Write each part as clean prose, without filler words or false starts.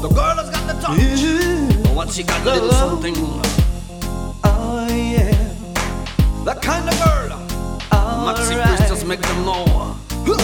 The girl has got the touch. But what she got a little something. Oh yeah, That kind of girl. Maxi Priest just make them know.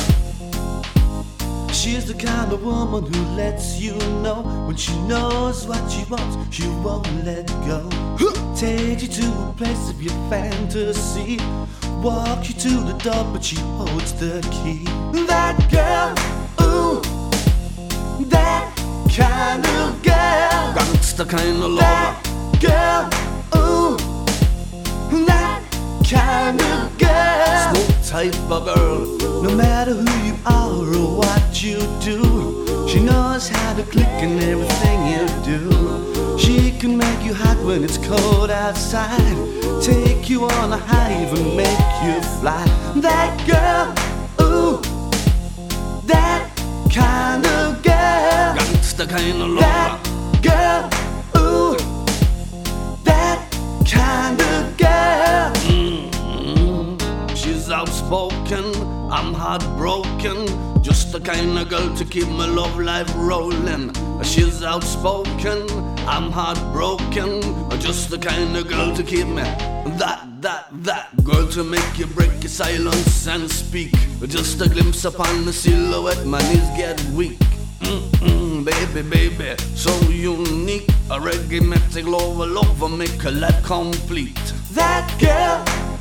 she's the kind of woman who lets you know when she knows what she wants, she won't let go. Take you to a place of your fantasy, walk you to the door, but she holds the key. That girl, ooh, that kind of girl. Gangsta kind of That lover. girl, ooh, that kind of girl. Smooth type of girl. No matter who you are or what you do, she knows how to click in everything you do. She can make you hot when it's cold outside, take you on a high, even make you fly. That girl, ooh, that kind of girl. Gangsta kind of That lover. girl, ooh, that kind of girl. She's outspoken, I'm heartbroken. Just the kind of girl to keep my love life rolling. She's outspoken, I'm heartbroken. Just the kind of girl to keep me that girl to make you break your silence and speak. Just a glimpse upon the silhouette, my knees get weak. Baby, so unique. A reggae metic love make a life complete. That girl,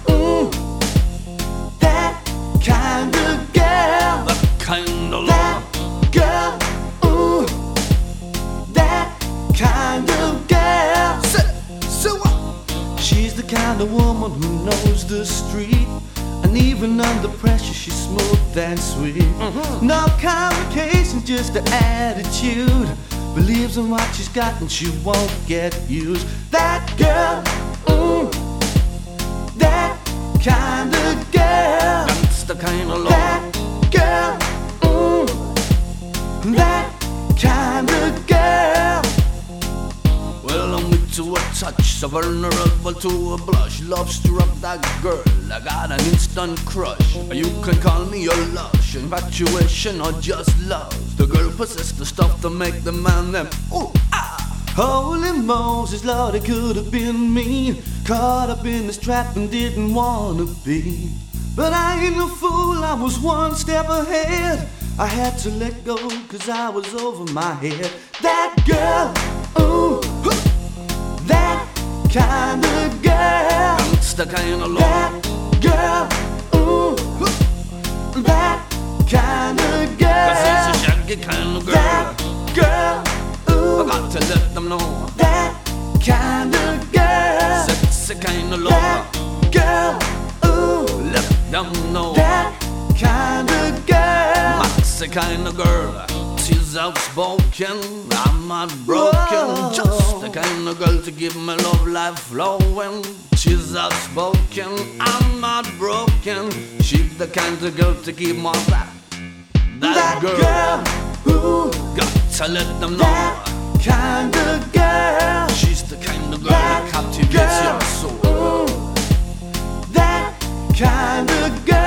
that kind of girl. That kind of That love. girl, that kind of girl. So what? She's the kind of woman who knows the street, and even under pressure she's smooth and sweet. No complications, just the attitude. Believes in what she's got and she won't get used. That girl, that kind of girl. That's the kind of love. That girl, that kind of girl. Well, I'm weak to a touch, so vulnerable to a blush. Love struck that girl, I got an instant crush. You can call me your lush, infatuation or just love. The girl possessed the stuff to make the man them ooh ah. Holy Moses, Lord, it could have been me, caught up in this trap and didn't wanna be. But I ain't no fool, I was one step ahead. I had to let go, cause I was over my head. That girl, ooh, that kind of girl. That's the kind of love. That girl, ooh, that kind of girl. Cause it's a shaggy kind of girl. That girl, ooh, I got to let them know. that kind of girl. Sexy kind of That love. girl, ooh, Let them know. that kind of girl. Maxi kind of girl. She's outspoken, I'm heartbroken. Whoa. Just the kind of girl to keep my love life flowing. She's outspoken, I'm heartbroken. She's the kind of girl to keep my that girl, ooh, got to let them know. that kind of girl. She's the kind of girl that That captivates girl, your soul. ooh, that kind of girl.